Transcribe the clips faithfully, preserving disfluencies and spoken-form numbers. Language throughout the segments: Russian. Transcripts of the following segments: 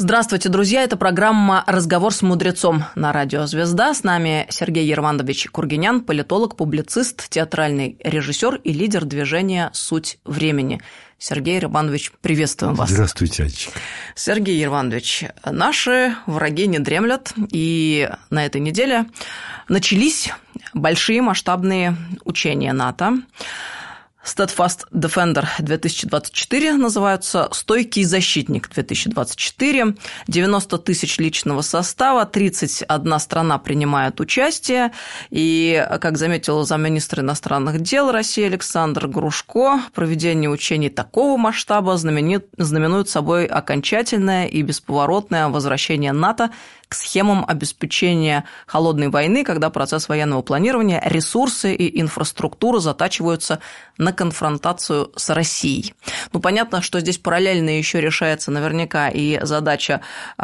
Здравствуйте, друзья. Это программа «Разговор с мудрецом» на радио «Звезда». С нами Сергей Ервандович Кургинян, политолог, публицист, театральный режиссер и лидер движения «Суть времени». Сергей Ервандович, приветствуем вас. Здравствуйте, Ачик. Сергей Ервандович, наши враги не дремлят, и на этой неделе начались большие масштабные учения НАТО. Steadfast Defender две тысячи двадцать четыре называются, «Стойкий защитник две тысячи двадцать четыре», девяносто тысяч личного состава, тридцать одна страна принимает участие, и, как заметил замминистра иностранных дел России Александр Грушко, проведение учений такого масштаба знаменует собой окончательное и бесповоротное возвращение НАТО к схемам обеспечения холодной войны, когда процесс военного планирования, ресурсы и инфраструктура затачиваются на конфронтацию с Россией. Ну, понятно, что здесь параллельно еще решается наверняка и задача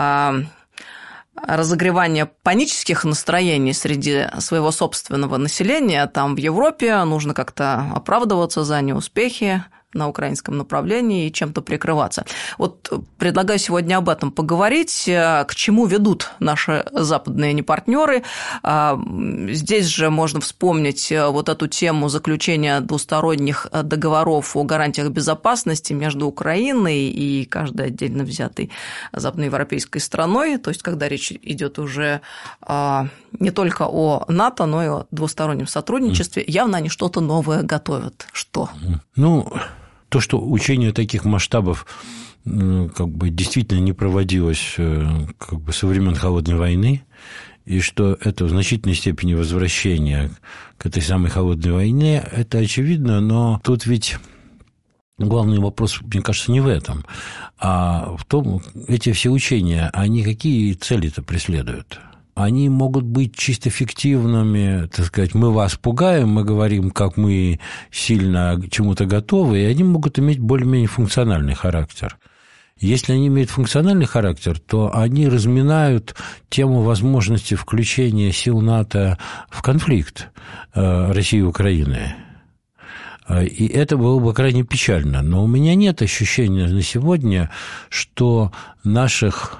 разогревания панических настроений среди своего собственного населения. Там в Европе нужно как-то оправдываться за неуспехи на украинском направлении и чем-то прикрываться. Вот предлагаю сегодня об этом поговорить, к чему ведут наши западные непартнеры. Здесь же можно вспомнить вот эту тему заключения двусторонних договоров о гарантиях безопасности между Украиной и каждой отдельно взятой западноевропейской страной, то есть когда речь идет уже не только о НАТО, но и о двустороннем сотрудничестве. Явно они что-то новое готовят. Что? Ну, то, что учение таких масштабов как бы действительно не проводилось как бы со времен Холодной войны, и что это в значительной степени возвращение к этой самой Холодной войне, это очевидно, но тут ведь главный вопрос, мне кажется, не в этом, а в том, эти все учения, они какие цели-то преследуют? Они могут быть чисто фиктивными, так сказать, мы вас пугаем, мы говорим, как мы сильно к чему-то готовы, и они могут иметь более-менее функциональный характер. Если они имеют функциональный характер, то они разминают тему возможности включения сил НАТО в конфликт России и Украины. И это было бы крайне печально. Но у меня нет ощущения на сегодня, что наших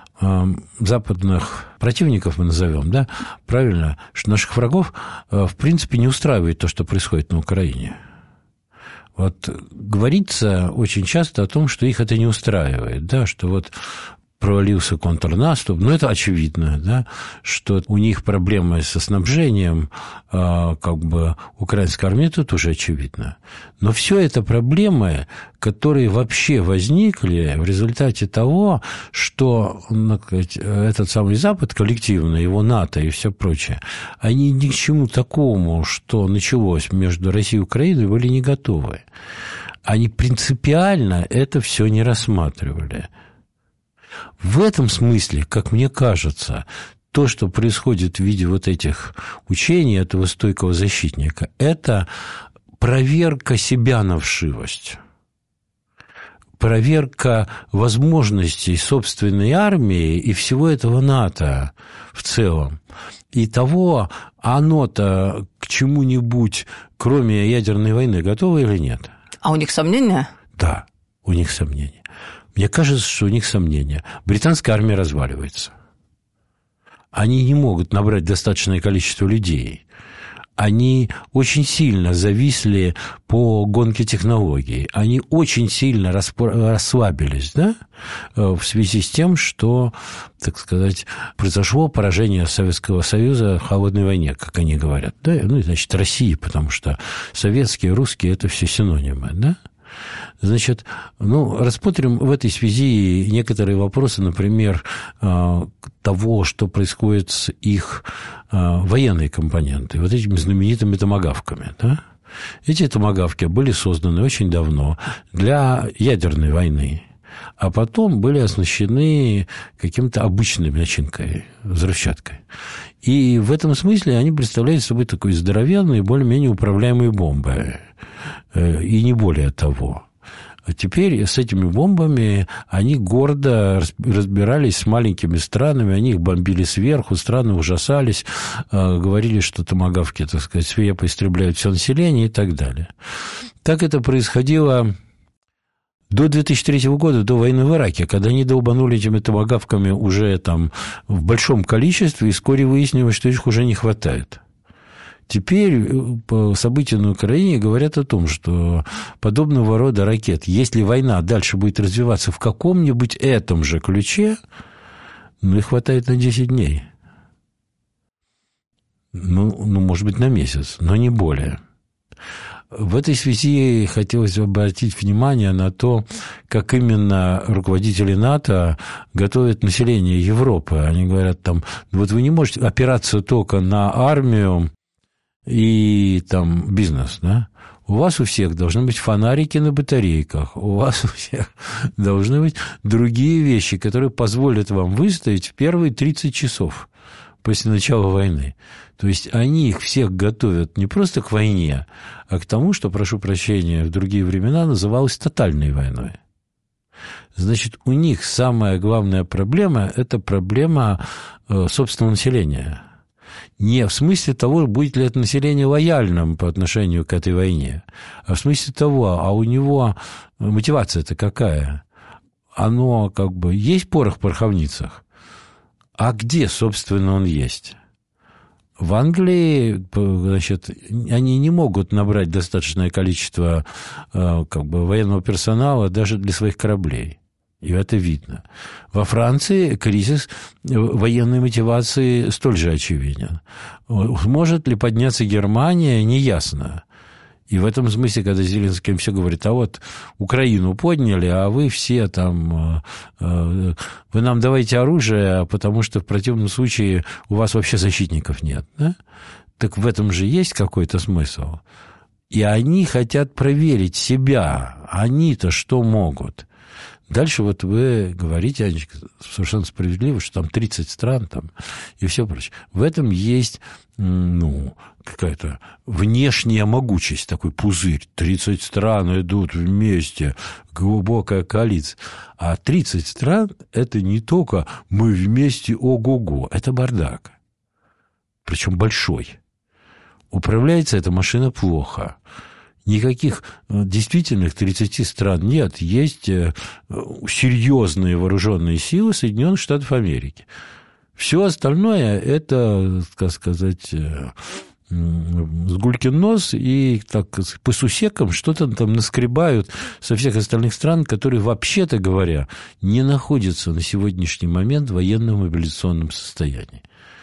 западных противников, мы назовем, да, правильно, что наших врагов, в принципе, не устраивает то, что происходит на Украине. Вот говорится очень часто о том, что их это не устраивает, да, что вот провалился контрнаступ, но это очевидно, да, что у них проблемы со снабжением как бы украинской армии, тут уже очевидно. Но все это проблемы, которые вообще возникли в результате того, что этот самый Запад коллективно, его НАТО и все прочее, они ни к чему такому, что началось между Россией и Украиной, были не готовы. Они принципиально это все не рассматривали. В этом смысле, как мне кажется, то, что происходит в виде вот этих учений этого стойкого защитника, это проверка себя на вшивость, проверка возможностей собственной армии и всего этого НАТО в целом. И того, оно-то к чему-нибудь, кроме ядерной войны, готово или нет? А у них сомнения? Да, у них сомнения. Мне кажется, что у них сомнения. Британская армия разваливается. Они не могут набрать достаточное количество людей. Они очень сильно зависли по гонке технологий. Они очень сильно расслабились, да, в связи с тем, что, так сказать, произошло поражение Советского Союза в холодной войне, как они говорят. Да? Ну, значит, России, потому что советские, русские – это все синонимы, да? Значит, ну, рассмотрим в этой связи некоторые вопросы, например, того, что происходит с их военной компонентой, вот этими знаменитыми томагавками, да? Эти томагавки были созданы очень давно для ядерной войны, а потом были оснащены каким-то обычной начинкой, взрывчаткой. И в этом смысле они представляют собой такой здоровенные, более-менее управляемые бомбы, и не более того. А теперь с этими бомбами они гордо разбирались с маленькими странами, они их бомбили сверху, страны ужасались, говорили, что томагавки, так сказать, свирепо истребляют все население и так далее. Так это происходило До две тысячи третьего года, до войны в Ираке, когда они долбанули этими томагавками уже там в большом количестве, и вскоре выяснилось, что их уже не хватает. Теперь по событиям на Украине говорят о том, что подобного рода ракет, если война дальше будет развиваться в каком-нибудь этом же ключе, ну, их хватает на десять дней. Ну, ну, может быть, на месяц, но не более. В этой связи хотелось обратить внимание на то, как именно руководители НАТО готовят население Европы. Они говорят, там, вот вы не можете опираться только на армию и там бизнес, да? У вас у всех должны быть фонарики на батарейках, у вас у всех должны быть другие вещи, которые позволят вам выстоять в первые тридцать часов после начала войны. То есть они их всех готовят не просто к войне, а к тому, что, прошу прощения, в другие времена называлось тотальной войной. Значит, у них самая главная проблема – это проблема собственного населения. Не в смысле того, будет ли это население лояльным по отношению к этой войне, а в смысле того, а у него мотивация-то какая? Оно как бы есть порох в пороховницах, а где, собственно, он есть? В Англии, значит, они не могут набрать достаточное количество как бы, военного персонала даже для своих кораблей. И это видно. Во Франции кризис военной мотивации столь же очевиден. Может ли подняться Германия, неясно. И в этом смысле, когда Зеленский все говорит, а вот Украину подняли, а вы все там, вы нам давайте оружие, потому что в противном случае у вас вообще защитников нет. Да? Так в этом же есть какой-то смысл. И они хотят проверить себя. Они-то что могут? Дальше вот вы говорите, Анечка, совершенно справедливо, что там тридцать стран там, и все прочее. В этом есть, ну, какая-то внешняя могучесть, такой пузырь. тридцать стран идут вместе, глубокая коалиция. А тридцать стран – это не только мы вместе, ого-го, это бардак. Причем большой. Управляется эта машина плохо. Никаких действительных тридцати стран нет. Есть серьезные вооруженные силы Соединенных Штатов Америки. Все остальное – это, так сказать, сгулькин нос и так, по сусекам что-то там наскребают со всех остальных стран, которые, вообще-то говоря, не находятся на сегодняшний момент в военно-мобилизационном состоянии.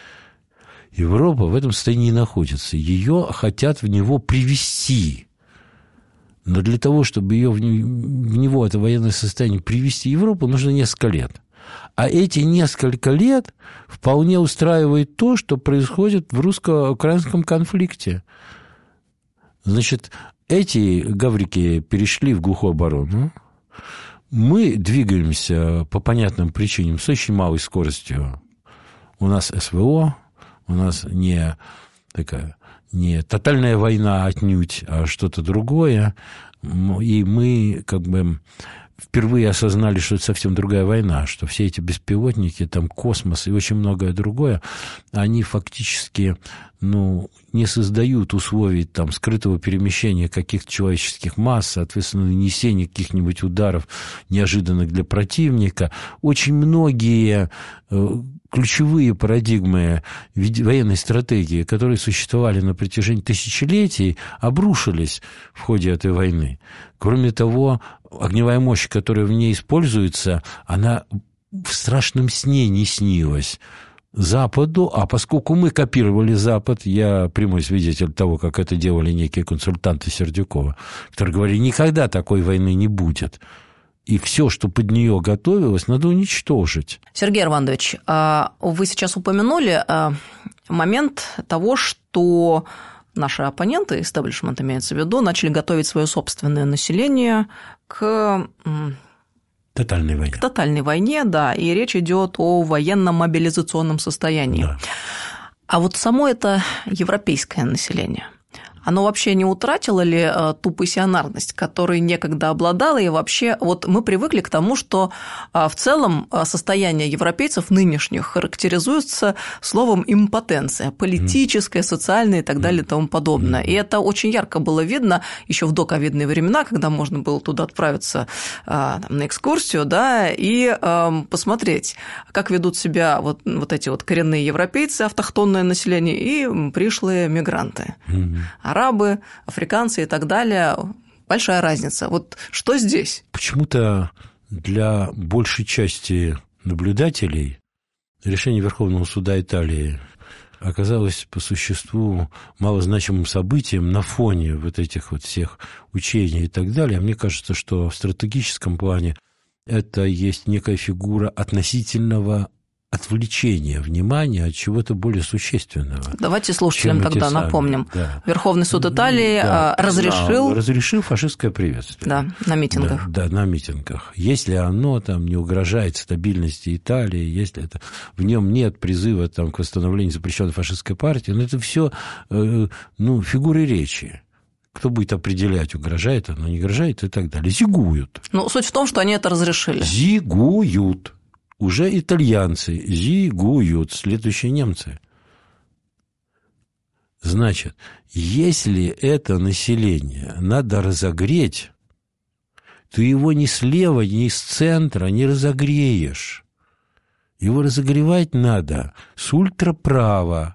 Европа в этом состоянии не находится. Ее хотят в него привести. Но для того, чтобы ее в него, это военное состояние, привести Европу, нужно несколько лет. А эти несколько лет вполне устраивает то, что происходит в русско-украинском конфликте. Значит, эти гаврики перешли в глухую оборону. Мы двигаемся по понятным причинам с очень малой скоростью. У нас СВО, у нас не такая... не тотальная война отнюдь, а что-то другое. И мы как бы впервые осознали, что это совсем другая война, что все эти беспилотники, там космос и очень многое другое, они фактически ну, не создают условий там, скрытого перемещения каких-то человеческих масс, соответственно, нанесения каких-нибудь ударов неожиданных для противника. Очень многие ключевые парадигмы военной стратегии, которые существовали на протяжении тысячелетий, обрушились в ходе этой войны. Кроме того, огневая мощь, которая в ней используется, она в страшном сне не снилась Западу, а поскольку мы копировали Запад, я прямой свидетель того, как это делали некие консультанты Сердюкова, которые говорили, никогда такой войны не будет. И все, что под нее готовилось, надо уничтожить. Сергей Армандович, вы сейчас упомянули момент того, что наши оппоненты, истеблишмент имеется в виду, начали готовить свое собственное население к... Тотальной войне. К тотальной войне, да, и речь идет о военно-мобилизационном состоянии. Да. А вот само это европейское население, Оно вообще не утратило ли ту пассионарность, которой некогда обладало, и вообще вот мы привыкли к тому, что в целом состояние европейцев нынешних характеризуется словом импотенция, политическая, социальная и так далее и тому подобное. И это очень ярко было видно еще в доковидные времена, когда можно было туда отправиться там, на экскурсию, да, и посмотреть, как ведут себя вот, вот эти вот коренные европейцы, автохтонное население и пришлые мигранты. Арабы, африканцы и так далее. Большая разница. Вот что здесь? Почему-то для большей части наблюдателей решение Верховного суда Италии оказалось по существу малозначимым событием на фоне вот этих вот всех учений и так далее. Мне кажется, что в стратегическом плане это есть некая фигура относительного отвлечение внимания от чего-то более существенного. Давайте слушателям тогда сами. напомним. Да. Верховный суд Италии да. разрешил... Да, разрешил фашистское приветствие. Да, на митингах. Да, да, на митингах. Если оно там не угрожает стабильности Италии, если это, в нем нет призыва там, к восстановлению запрещенной фашистской партии, но это все э, ну, фигуры речи. Кто будет определять, угрожает оно, не угрожает и так далее. Зигуют. Ну, суть в том, что они это разрешили. Зигуют. Уже итальянцы зигуют, следующие немцы. Значит, если это население надо разогреть, то его ни слева, ни с центра не разогреешь. Его разогревать надо с ультраправа.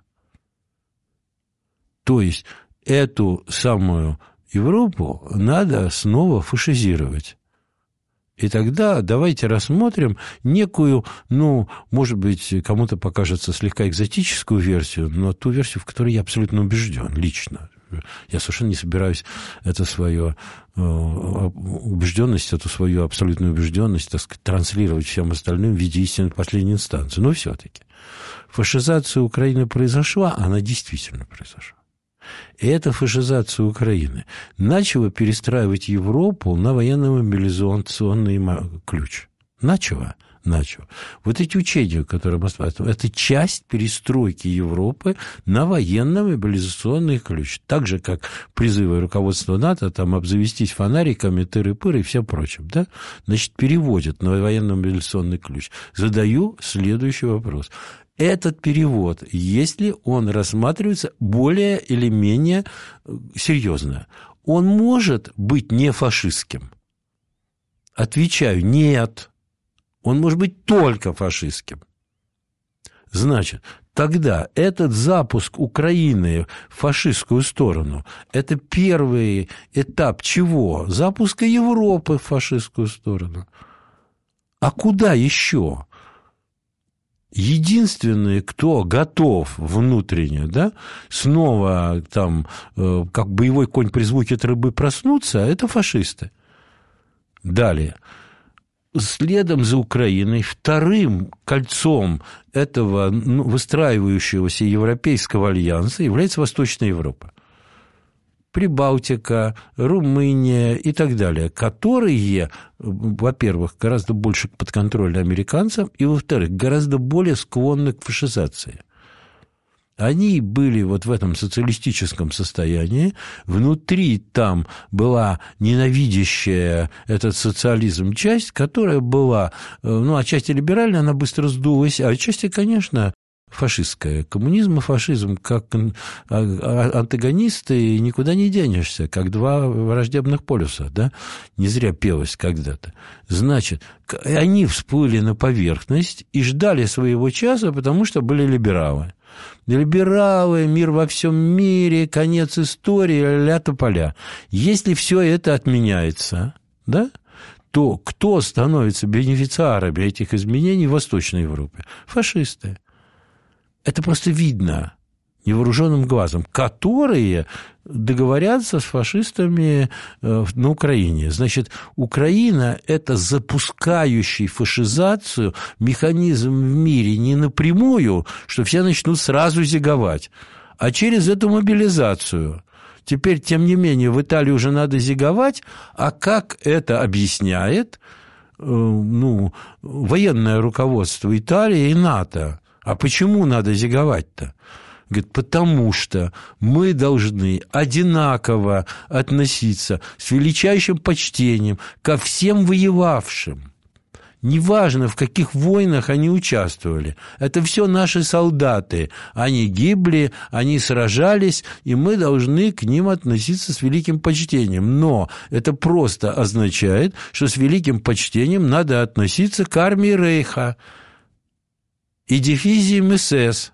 То есть эту самую Европу надо снова фашизировать. И тогда давайте рассмотрим некую, ну, может быть, кому-то покажется слегка экзотическую версию, но ту версию, в которой я абсолютно убежден лично. Я совершенно не собираюсь эту свою убежденность, эту свою абсолютную убежденность, так сказать, транслировать всем остальным в виде истины последней инстанции. Но все-таки фашизация Украины произошла, она действительно произошла. И эта фашизация Украины начала перестраивать Европу на военно-мобилизационный ключ. Начала? Начала. Вот эти учения, которые мы смотрим, это часть перестройки Европы на военно-мобилизационный ключ. Так же, как призывы руководства НАТО там, обзавестись фонариками, тыры-пыры и всем прочим. Да? Значит, переводят на военно-мобилизационный ключ. Задаю следующий вопрос. Этот перевод, если он рассматривается более или менее серьезно, он может быть не фашистским? Отвечаю, нет. Он может быть только фашистским. Значит, тогда этот запуск Украины в фашистскую сторону – это первый этап чего? Запуска Европы в фашистскую сторону. А куда еще? Единственные, кто готов внутренне, да, снова там, э, как боевой конь при звуке трубы проснуться, это фашисты. Далее. Следом за Украиной вторым кольцом этого ну, выстраивающегося Европейского альянса является Восточная Европа. Прибалтика, Румыния и так далее, которые, во-первых, гораздо больше подконтрольны американцам, и, во-вторых, гораздо более склонны к фашизации. Они были вот в этом социалистическом состоянии, внутри там была ненавидящая этот социализм часть, которая была, ну, отчасти либеральная, она быстро сдулась, а отчасти, конечно, фашистская. Коммунизм и фашизм как антагонисты, никуда не денешься, как два враждебных полюса, да? Не зря пелось когда-то. Значит, они всплыли на поверхность и ждали своего часа, потому что были либералы. Либералы, мир во всем мире, конец истории, ля-тополя. Если все это отменяется, да, то кто становится бенефициарами этих изменений в Восточной Европе? Фашисты. Это просто видно невооруженным глазом, которые договорятся с фашистами на Украине. Значит, Украина – это запускающий фашизацию механизм в мире не напрямую, что все начнут сразу зиговать, а через эту мобилизацию. Теперь, тем не менее, в Италии уже надо зиговать, а как это объясняет ну, военное руководство Италии и НАТО? А почему надо зиговать-то? Говорит, потому что мы должны одинаково относиться с величайшим почтением ко всем воевавшим. Неважно, в каких войнах они участвовали. Это все наши солдаты. Они гибли, они сражались, и мы должны к ним относиться с великим почтением. Но это просто означает, что с великим почтением надо относиться к армии Рейха и дивизиям эс эс.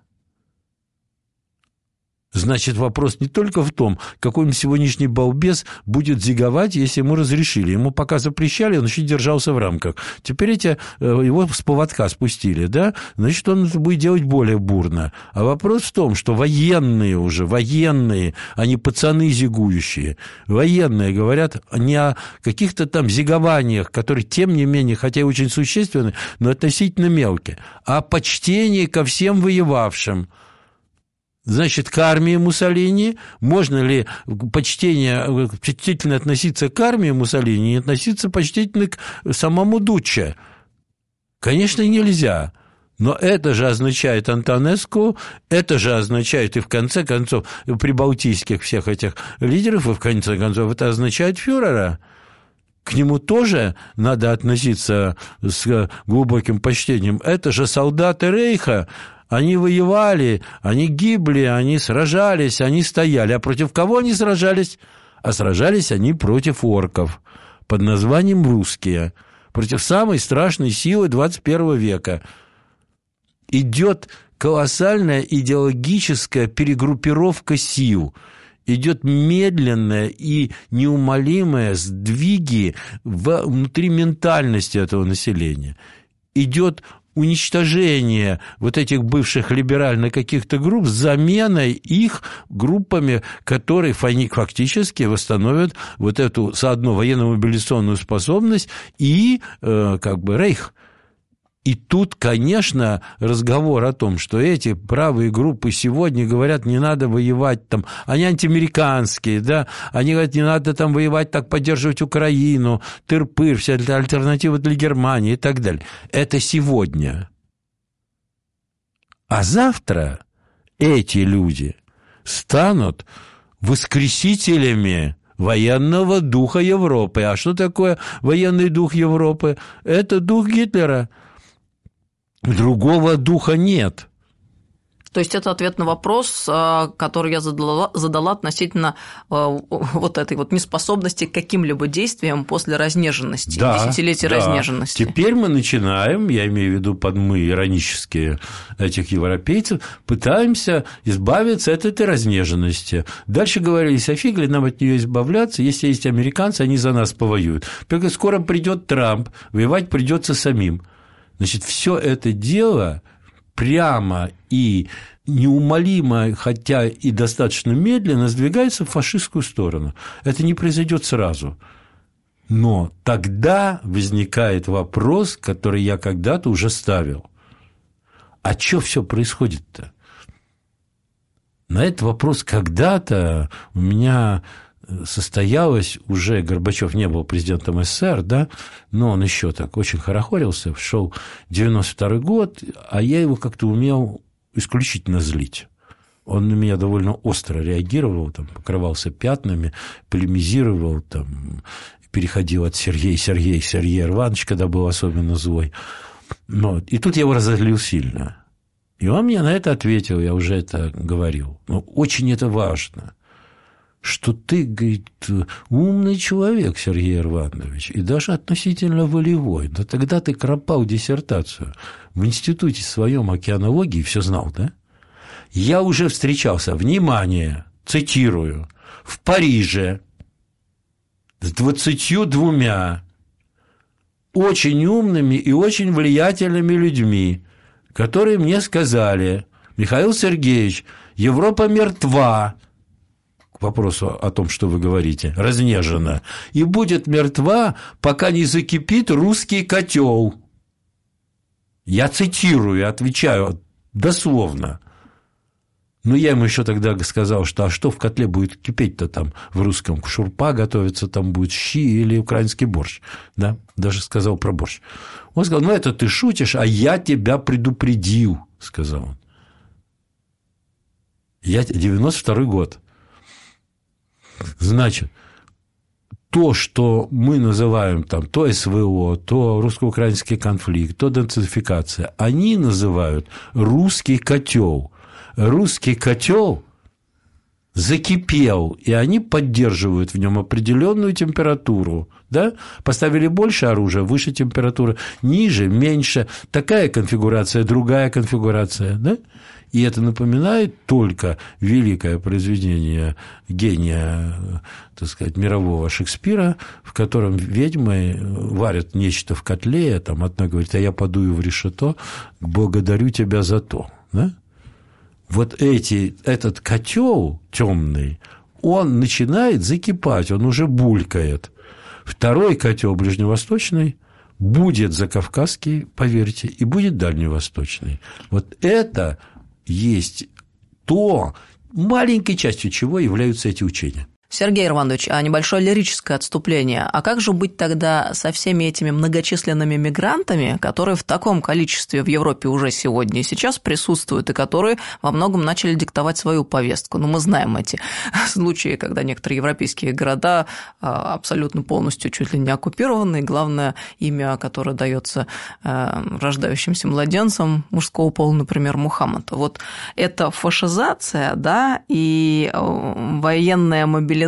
Значит, вопрос не только в том, какой-нибудь сегодняшний балбес будет зиговать, если ему разрешили. Ему пока запрещали, он еще держался в рамках. Теперь эти, его с поводка спустили, да? Значит, он это будет делать более бурно. А вопрос в том, что военные уже, военные, а не пацаны зигующие, военные говорят не о каких-то там зигованиях, которые, тем не менее, хотя и очень существенны, но относительно мелкие, а о почтении ко всем воевавшим. Значит, к армии Муссолини, можно ли почтение, почтительно относиться к армии Муссолини и относиться почтительно к самому Дуччо? Конечно, нельзя. Но это же означает Антонеску, это же означает и в конце концов прибалтийских всех этих лидеров, и в конце концов это означает фюрера. К нему тоже надо относиться с глубоким почтением. Это же солдаты Рейха. Они воевали, они гибли, они сражались, они стояли. А против кого они сражались? А сражались они против орков под названием русские, против самой страшной силы двадцать первого века. Идет колоссальная идеологическая перегруппировка сил, идет медленная и неумолимая сдвиги внутри ментальности этого населения. Идет уничтожение вот этих бывших либеральных каких-то групп с заменой их группами, которые фактически восстановят вот эту заодно военно-мобилизационную способность и э, как бы рейх. И тут, конечно, разговор о том, что эти правые группы сегодня говорят, не надо воевать там, они антиамериканские, да, они говорят, не надо там воевать, так поддерживать Украину, тыр-пыр, вся альтернатива для Германии и так далее. Это сегодня. А завтра эти люди станут воскресителями военного духа Европы. А что такое военный дух Европы? Это дух Гитлера. Другого духа нет. То есть это ответ на вопрос, который я задала, задала относительно вот этой вот неспособности к каким-либо действиям после разнеженности, да, десятилетия да. разнеженности. Теперь мы начинаем, я имею в виду под мы иронические этих европейцев, пытаемся избавиться от этой разнеженности. Дальше говорили, а фиг ли нам от нее избавляться, если есть американцы, они за нас повоюют. Только скоро придет Трамп, воевать придется самим. Значит, все это дело прямо и неумолимо, хотя и достаточно медленно, сдвигается в фашистскую сторону. Это не произойдет сразу. Но тогда возникает вопрос, который я когда-то уже ставил. А что все происходит-то? На этот вопрос когда-то у меня состоялось, уже Горбачев не был президентом СССР, да, но он еще так очень хорохорился, шел девяносто второй год, а я его как-то умел исключительно злить. Он на меня довольно остро реагировал, там, покрывался пятнами, полемизировал, там, переходил от Сергея, Сергей, Сергей Иванович, когда был особенно злой. Вот. И тут я его разозлил сильно. И он мне на это ответил, я уже это говорил. Но очень это важно, что ты, говорит, умный человек, Сергей Иванович, и даже относительно волевой. Да тогда ты кропал диссертацию в институте своем океанологии, все знал, да? Я уже встречался, внимание, цитирую, в Париже с двадцатью двумя очень умными и очень влиятельными людьми, которые мне сказали: Михаил Сергеевич, Европа мертва, к вопросу о том, что вы говорите, разнежена, и будет мертва, пока не закипит русский котел. Я цитирую, отвечаю дословно. Ну, я ему еще тогда сказал, что а что в котле будет кипеть-то там в русском? Шурпа готовится, там будет щи или украинский борщ. Да? Даже сказал про борщ. Он сказал: ну, это ты шутишь, а я тебя предупредил, сказал он. Я девяносто второй год. Значит, то, что мы называем там то СВО, то русско-украинский конфликт, то денацификация, они называют русский котел. Русский котел закипел, и они поддерживают в нем определенную температуру. Да? Поставили больше оружия, выше температура, ниже, меньше. Такая конфигурация, другая конфигурация. Да? И это напоминает только великое произведение гения, так сказать, мирового Шекспира, в котором ведьмы варят нечто в котле, там одна говорит: а я подую в решето, благодарю тебя за то. Да? Вот эти, этот котел темный, он начинает закипать, он уже булькает. Второй котел ближневосточный будет закавказский, поверьте, и будет дальневосточный. Вот это есть то, маленькой частью чего являются эти учения. Сергей Иванович, а небольшое лирическое отступление. А как же быть тогда со всеми этими многочисленными мигрантами, которые в таком количестве в Европе уже сегодня и сейчас присутствуют, и которые во многом начали диктовать свою повестку? Ну, мы знаем эти случаи, когда некоторые европейские города абсолютно полностью чуть ли не оккупированы, и главное имя, которое дается рождающимся младенцам мужского пола, например, Мухаммад. Вот это фашизация, да, и военная мобилизация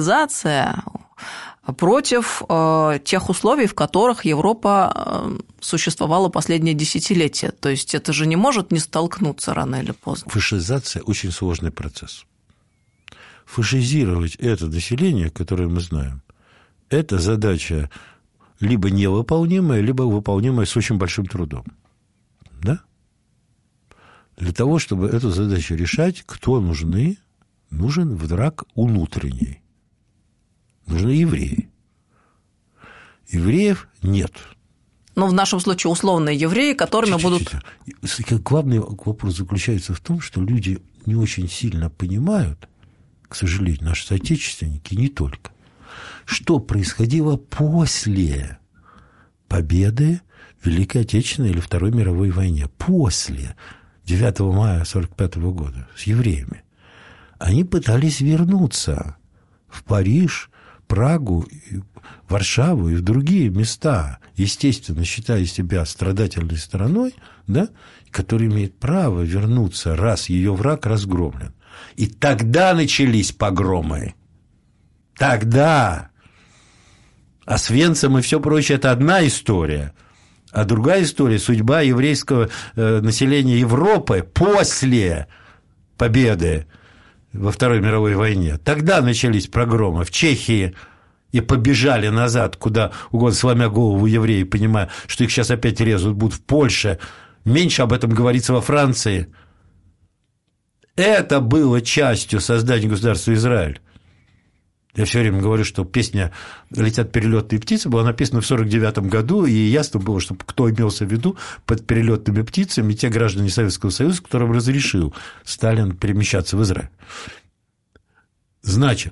против тех условий, в которых Европа существовала последние десятилетия. То есть это же не может не столкнуться рано или поздно. Фашизация – очень сложный процесс. Фашизировать это население, которое мы знаем, это задача либо невыполнимая, либо выполнимая с очень большим трудом. Да? Для того, чтобы эту задачу решать, кто нужны? Нужен враг внутренний. Нужны евреи. Евреев нет. Но в нашем случае условные евреи, которыми будут... Главный вопрос заключается в том, что люди не очень сильно понимают, к сожалению, наши соотечественники, не только, что происходило после победы в Великой Отечественной или Второй мировой войне. После девятого мая сорок пятого года с евреями. Они пытались вернуться в Париж, Прагу, Варшаву и в другие места, естественно, считая себя страдательной страной, да, которая имеет право вернуться, раз ее враг разгромлен. И тогда начались погромы. Тогда. Освенцим и все прочее – это одна история. А другая история – судьба еврейского населения Европы после победы во Второй мировой войне. Тогда начались погромы в Чехии, и побежали назад, куда угодно, сломя голову евреи, понимая, что их сейчас опять резут будут в Польше. Меньше об этом говорится во Франции. Это было частью создания государства Израиль. Я все время говорю, что песня «Летят перелетные птицы» была написана в сорок девятом году, и ясно было, что кто имелся в виду под перелетными птицами, те граждане Советского Союза, которым разрешил Сталин перемещаться в Израиль. Значит,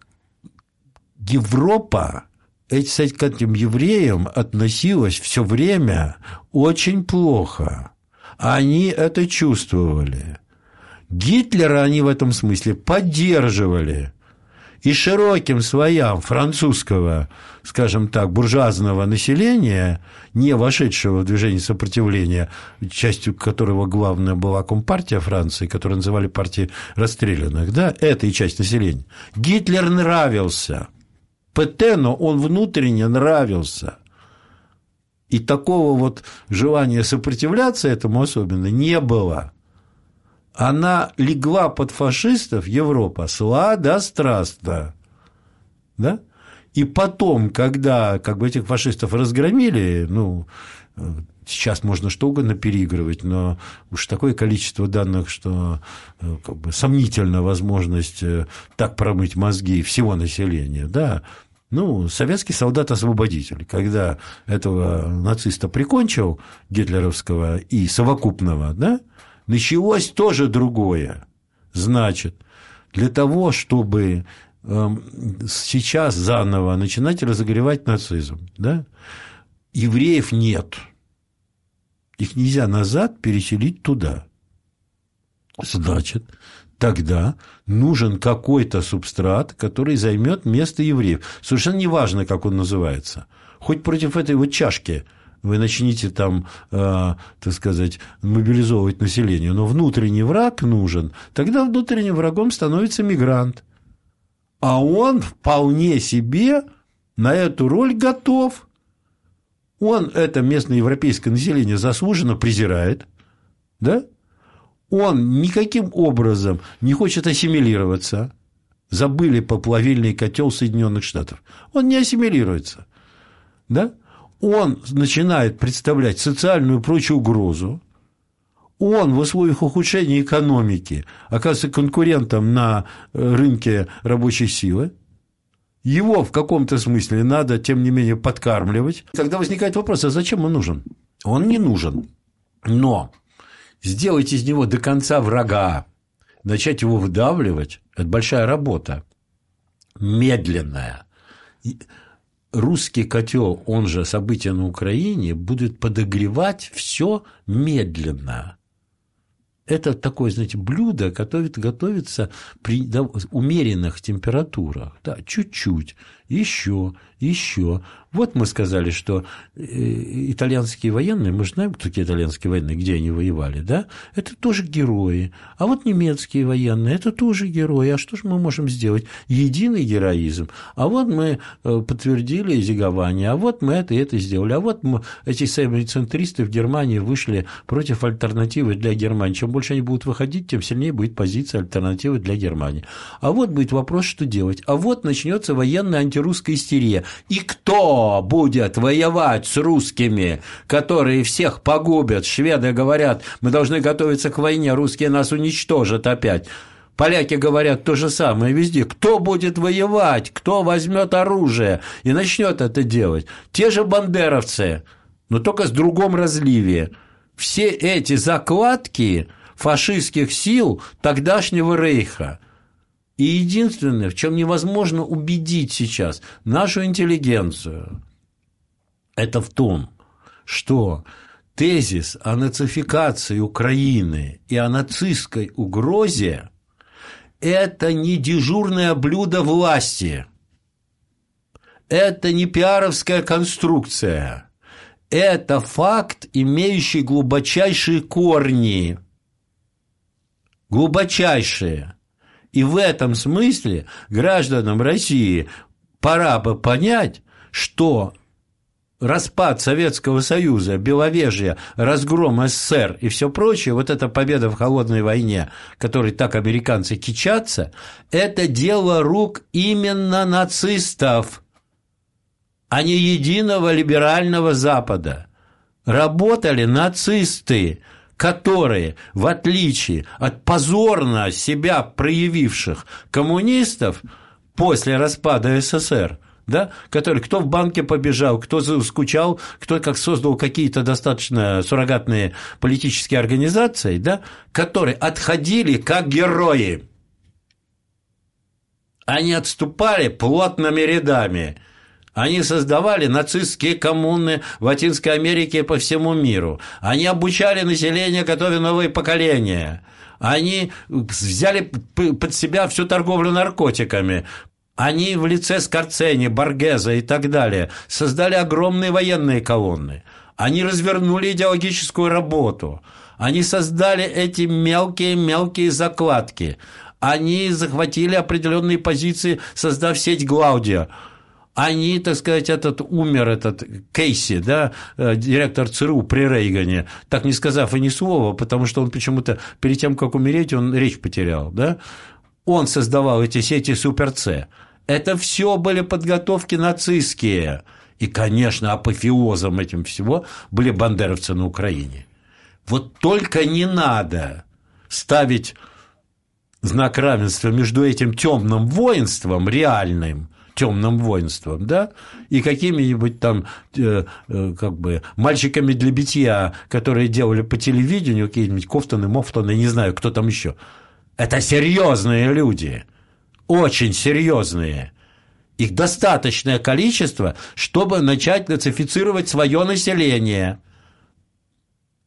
Европа к этим евреям относилась все время очень плохо. Они это чувствовали. Гитлера они в этом смысле поддерживали. И широким слоям французского, скажем так, буржуазного населения, не вошедшего в движение сопротивления, частью которого главная была Компартия Франции, которую называли партией расстрелянных, да, этой части населения, Гитлер нравился. Петену он внутренне нравился. И такого вот желания сопротивляться этому особенно не было. Она легла под фашистов, Европа, сладострастно. Да? И потом, когда как бы, этих фашистов разгромили, ну, сейчас можно что угодно переигрывать, но уж такое количество данных, что как бы, сомнительна возможность так промыть мозги всего населения, да. Ну, советский солдат-освободитель, когда этого нациста прикончил, гитлеровского и совокупного, да, началось тоже другое. Значит, для того, чтобы сейчас заново начинать разогревать нацизм, да, евреев нет. Их нельзя назад переселить туда. Значит, тогда нужен какой-то субстрат, который займет место евреев. Совершенно неважно, как он называется. Хоть против этой вот чашки вы начните там, э, так сказать, мобилизовывать население, но внутренний враг нужен, тогда внутренним врагом становится мигрант. А он вполне себе на эту роль готов. Он это местное европейское население заслуженно презирает, да? Он никаким образом не хочет ассимилироваться. Забыли поплавильный котел Соединенных Штатов. Он не ассимилируется. Да? Он начинает представлять социальную и прочую угрозу. Он в условиях ухудшения экономики оказывается конкурентом на рынке рабочей силы. Его в каком-то смысле надо, тем не менее, подкармливать. Тогда возникает вопрос, а зачем он нужен? Он не нужен. Но сделать из него до конца врага, начать его выдавливать – это большая работа, медленная. Русский котел, он же события на Украине, будет подогревать все медленно. Это такое, знаете, блюдо, которое готовится при умеренных температурах. Да, чуть-чуть, еще, еще. Вот мы сказали, что итальянские военные, мы же знаем, кто такие итальянские военные, где они воевали, да? Это тоже герои. А вот немецкие военные, это тоже герои. А что же мы можем сделать? Единый героизм. А вот мы подтвердили зигование, а вот мы это и это сделали. А вот мы, эти самые центристы в Германии вышли против альтернативы для Германии. Чем больше они будут выходить, тем сильнее будет позиция альтернативы для Германии. А вот будет вопрос, что делать. А вот начнется военная антирусская истерия. И кто будет воевать с русскими, которые всех погубят? Шведы говорят, мы должны готовиться к войне, русские нас уничтожат опять. Поляки говорят то же самое везде. Кто будет воевать? Кто возьмет оружие и начнет это делать? Те же бандеровцы, но только с другом разливе. Все эти закладки фашистских сил тогдашнего рейха. И единственное, в чем невозможно убедить сейчас нашу интеллигенцию, это в том, что тезис о нацификации Украины и о нацистской угрозе – это не дежурное блюдо власти, это не пиаровская конструкция, это факт, имеющий глубочайшие корни, глубочайшие. И в этом смысле гражданам России пора бы понять, что распад Советского Союза, Беловежье, разгром СССР и все прочее, вот эта победа в холодной войне, которой так американцы кичатся, это дело рук именно нацистов, а не единого либерального Запада. Работали нацисты, которые, в отличие от позорно себя проявивших коммунистов после распада СССР, да, которые кто в банке побежал, кто скучал, кто как создал какие-то достаточно суррогатные политические организации, да, которые отходили как герои. Они отступали плотными рядами. Они создавали нацистские коммуны в Латинской Америке и по всему миру. Они обучали население, готовя новые поколения. Они взяли под себя всю торговлю наркотиками. Они в лице Скорцени, Боргезе и так далее создали огромные военные колонны. Они развернули идеологическую работу. Они создали эти мелкие-мелкие закладки. Они захватили определенные позиции, создав сеть Глаудио. Они, так сказать, этот умер, этот Кейси, да, директор ЦРУ при Рейгане, так не сказав и ни слова, потому что он почему-то перед тем, как умереть, он речь потерял, да, он создавал эти сети Супер-Ц. Это все были подготовки нацистские. И, конечно, апофеозом этим всего были бандеровцы на Украине. Вот только не надо ставить знак равенства между этим темным воинством, реальным, темным воинством, да, и какими-нибудь там э, э, как бы мальчиками для битья, которые делали по телевидению, какие-нибудь Кофтоны, Мофтоны, не знаю, кто там еще. Это серьезные люди, очень серьезные. Их достаточное количество, чтобы начать нацифицировать свое население.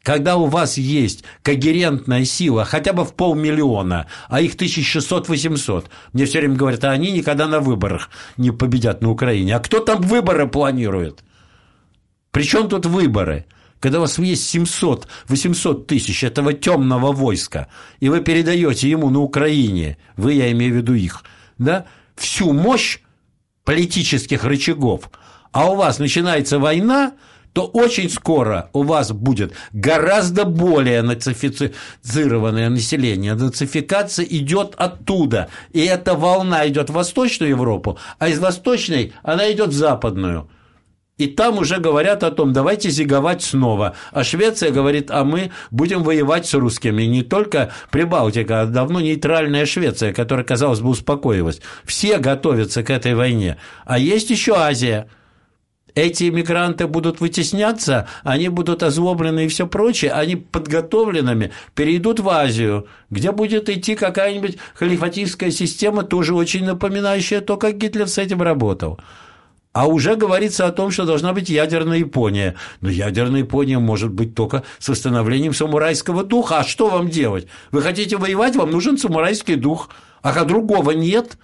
Когда у вас есть когерентная сила хотя бы в полмиллиона, а их тысяча шестьсот - восемьсот, мне все время говорят, а они никогда на выборах не победят на Украине. А кто там выборы планирует? При чем тут выборы? Когда у вас есть семьсот - восемьсот тысяч этого темного войска, и вы передаете ему на Украине, вы, я имею в виду их, да, всю мощь политических рычагов, а у вас начинается война, то очень скоро у вас будет гораздо более нацифицированное население. Нацификация идет оттуда, и эта волна идет в Восточную Европу, а из Восточной она идет в Западную. И там уже говорят о том, давайте зиговать снова. А Швеция говорит, а мы будем воевать с русскими. Не только Прибалтика, а давно нейтральная Швеция, которая, казалось бы, успокоилась. Все готовятся к этой войне. А есть еще Азия. Эти иммигранты будут вытесняться, они будут озлоблены и все прочее, они подготовленными перейдут в Азию, где будет идти какая-нибудь халифатистская система, тоже очень напоминающая то, как Гитлер с этим работал. А уже говорится о том, что должна быть ядерная Япония. Но ядерная Япония может быть только с восстановлением самурайского духа. А что вам делать? Вы хотите воевать, вам нужен самурайский дух, а другого нет.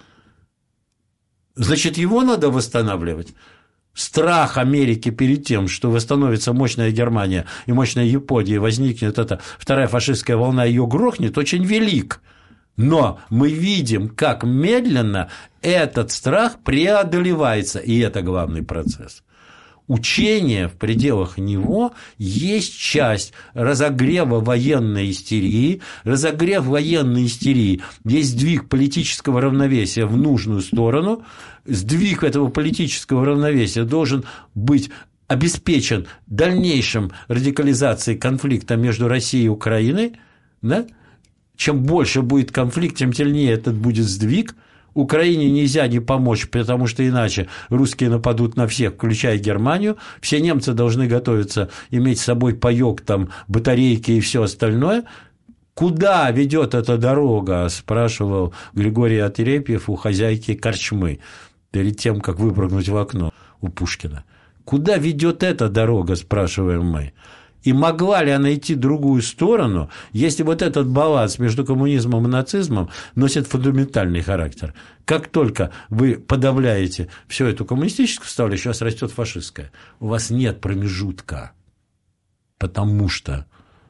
Значит, его надо восстанавливать. Страх Америки перед тем, что восстановится мощная Германия и мощная Япония, и возникнет эта вторая фашистская волна, ее грохнет, очень велик. Но мы видим, как медленно этот страх преодолевается, и это главный процесс. Учение в пределах него есть часть разогрева военной истерии. Разогрев военной истерии есть сдвиг политического равновесия в нужную сторону. Сдвиг этого политического равновесия должен быть обеспечен дальнейшим радикализацией конфликта между Россией и Украиной. Да? Чем больше будет конфликт, тем сильнее этот будет сдвиг. Украине нельзя не помочь, потому что иначе русские нападут на всех, включая Германию. Все немцы должны готовиться иметь с собой паёк, там, батарейки и все остальное. Куда ведет эта дорога, спрашивал Григорий Отрепьев у хозяйки корчмы перед тем, как выпрыгнуть в окно у Пушкина. Куда ведет эта дорога, спрашиваем мы. И могла ли она идти в другую сторону, если вот этот баланс между коммунизмом и нацизмом носит фундаментальный характер? Как только вы подавляете всю эту коммунистическую составляющую, у вас растет фашистская. У вас нет промежутка, потому что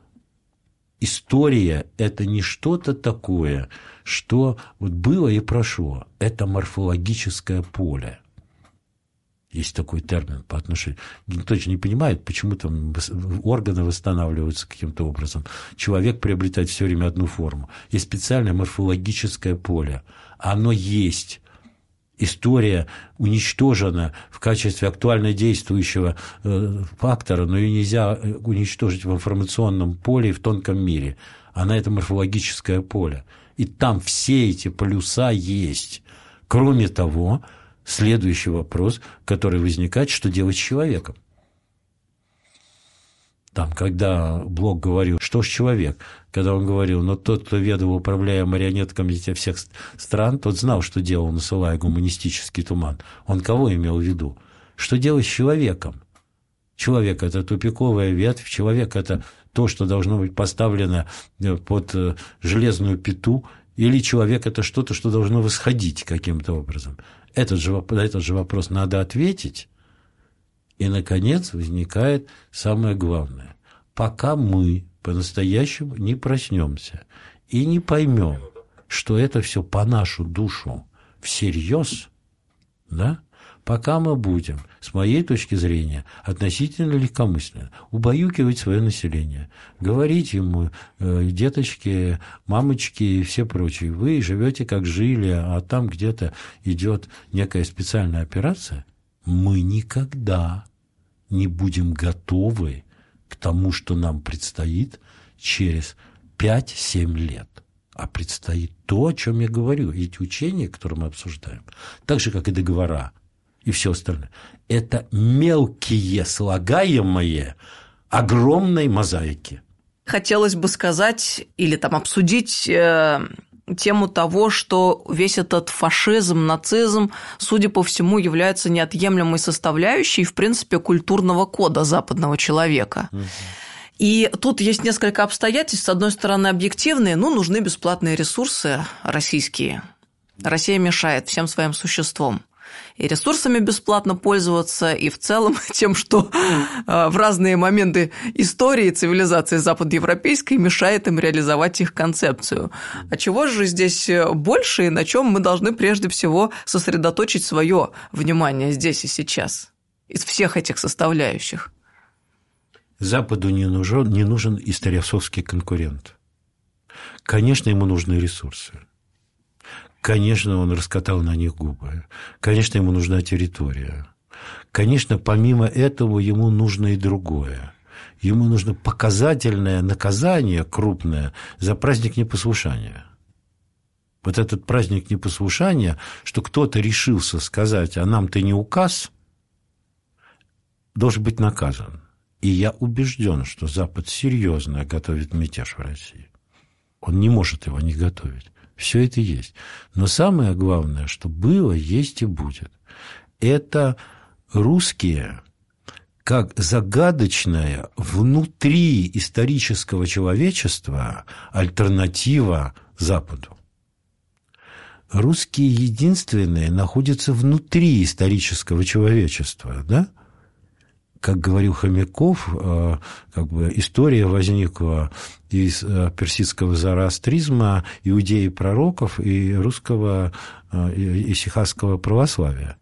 история – это не что-то такое, что вот было и прошло. Это морфологическое поле. Есть такой термин по отношению. Никто же не понимает, почему там органы восстанавливаются каким-то образом. Человек приобретает все время одну форму. Есть специальное морфологическое поле. Оно есть. История уничтожена в качестве актуально действующего фактора, но ее нельзя уничтожить в информационном поле и в тонком мире. Она – это морфологическое поле. И там все эти полюса есть. Кроме того, следующий вопрос, который возникает, что делать с человеком? Там, когда Блок говорил, что ж человек, когда он говорил, но тот, кто ведал, управляя марионетками всех стран, тот знал, что делал, насылая гуманистический туман. Он кого имел в виду? Что делать с человеком? Человек – это тупиковая ветвь, человек – это то, что должно быть поставлено под железную пяту, или человек – это что-то, что должно восходить каким-то образом. Этот же, на этот же вопрос надо ответить. И, наконец, возникает самое главное. Пока мы по-настоящему не проснемся и не поймем, что это все по нашу душу всерьез, да, пока мы будем, с моей точки зрения, относительно легкомысленно убаюкивать свое население, говорить ему, деточки, мамочки и все прочие, вы живете как жили, а там где-то идет некая специальная операция, мы никогда не будем готовы к тому, что нам предстоит через пять-семь лет. А предстоит то, о чем я говорю, эти учения, которые мы обсуждаем, так же, как и договора, и все остальное. Это мелкие слагаемые огромной мозаики. Хотелось бы сказать или там обсудить э, тему того, что весь этот фашизм, нацизм, судя по всему, является неотъемлемой составляющей, в принципе, культурного кода западного человека. Угу. И тут есть несколько обстоятельств. С одной стороны, объективные, ну, нужны бесплатные ресурсы российские. Россия мешает всем своим существом. И ресурсами бесплатно пользоваться, и в целом тем, что в разные моменты истории цивилизации западноевропейской мешает им реализовать их концепцию. А чего же здесь больше, и на чем мы должны прежде всего сосредоточить свое внимание здесь и сейчас, из всех этих составляющих? Западу не нужен, не нужен историосовский конкурент. Конечно, ему нужны ресурсы. Конечно, он раскатал на них губы. Конечно, ему нужна территория. Конечно, помимо этого, ему нужно и другое. Ему нужно показательное наказание крупное за праздник непослушания. Вот этот праздник непослушания, что кто-то решился сказать, а нам ты не указ, должен быть наказан. И я убежден, что Запад серьезно готовит мятеж в России. Он не может его не готовить. Все это есть. Но самое главное, что было, есть и будет, это русские как загадочная внутри исторического человечества альтернатива Западу. Русские единственные находятся внутри исторического человечества, да? Как говорил Хомяков, как бы история возникла из персидского зороастризма, иудеи пророков и русского исихасского православия.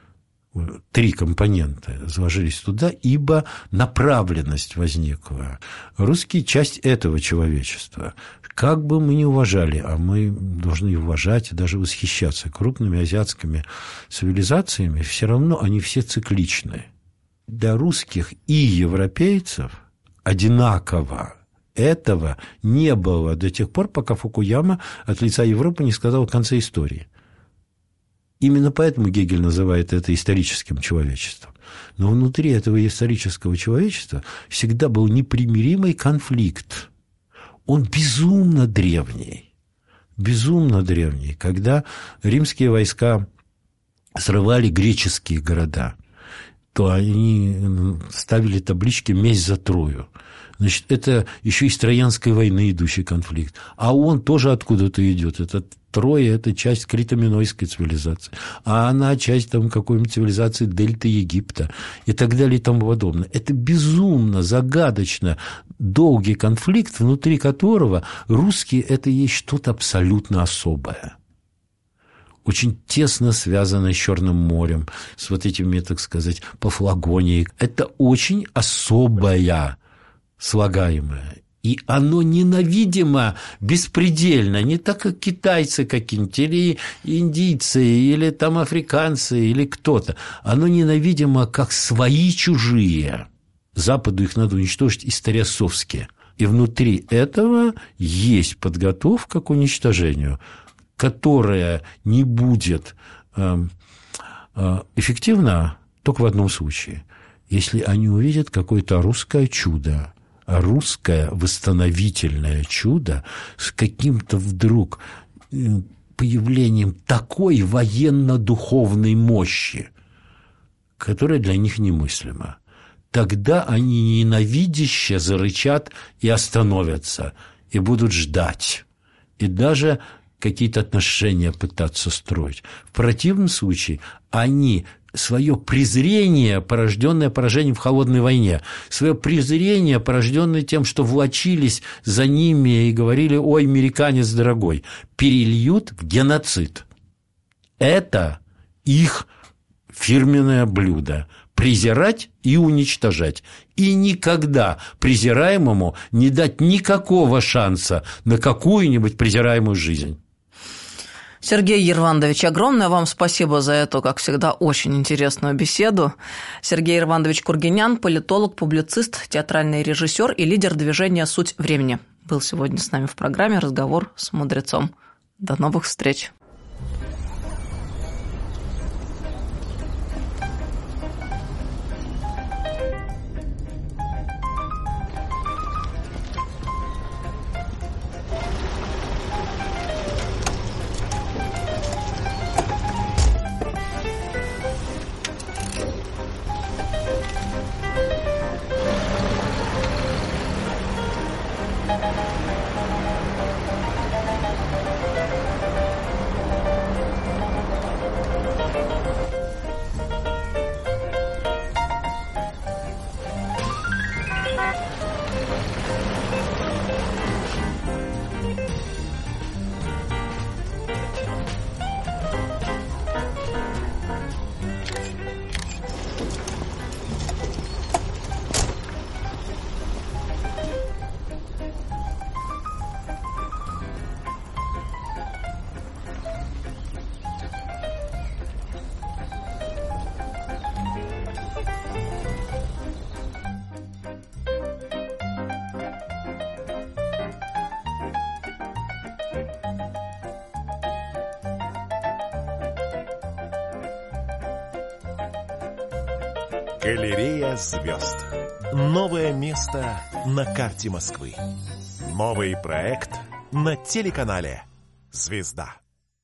Три компонента сложились туда, ибо направленность возникла. Русские – часть этого человечества. Как бы мы ни уважали, а мы должны уважать и даже восхищаться крупными азиатскими цивилизациями, все равно они все цикличны. Для русских и европейцев одинаково этого не было до тех пор, пока Фукуяма от лица Европы не сказал о конце истории. Именно поэтому Гегель называет это историческим человечеством. Но внутри этого исторического человечества всегда был непримиримый конфликт. Он безумно древний. Безумно древний. Когда римские войска срывали греческие города, то они ставили таблички «Месть за Трою». Значит, это еще из Троянской войны идущий конфликт. А он тоже откуда-то идет. Это Троя – это часть крито-минойской цивилизации. А она часть там какой-нибудь цивилизации дельты Египта и так далее и тому подобное. Это безумно, загадочно долгий конфликт, внутри которого русские – это есть что-то абсолютно особое. Очень тесно связано с Черным морем, с вот этими, так сказать, Пафлагонией. Это очень особое слагаемое. И оно ненавидимо беспредельно, не так, как китайцы какие-нибудь, или индийцы, или там африканцы, или кто-то. Оно ненавидимо, как свои чужие. Западу их надо уничтожить историосовски. И внутри этого есть подготовка к уничтожению, которая не будет эффективна только в одном случае. Если они увидят какое-то русское чудо, русское восстановительное чудо с каким-то вдруг появлением такой военно-духовной мощи, которая для них немыслима, тогда они ненавидяще зарычат и остановятся, и будут ждать, и даже какие-то отношения пытаться строить. В противном случае они свое презрение, порожденное поражением в холодной войне, свое презрение, порожденное тем, что влачились за ними и говорили: «Ой, американец дорогой», перельют в геноцид. Это их фирменное блюдо – презирать и уничтожать. И никогда презираемому не дать никакого шанса на какую-нибудь презираемую жизнь. Сергей Ервандович, огромное вам спасибо за эту, как всегда, очень интересную беседу. Сергей Ервандович Кургинян, политолог, публицист, театральный режиссер и лидер движения «Суть времени», был сегодня с нами в программе «Разговор с мудрецом». До новых встреч. Галерея звезд. Новое место на карте Москвы. Новый проект на телеканале «Звезда».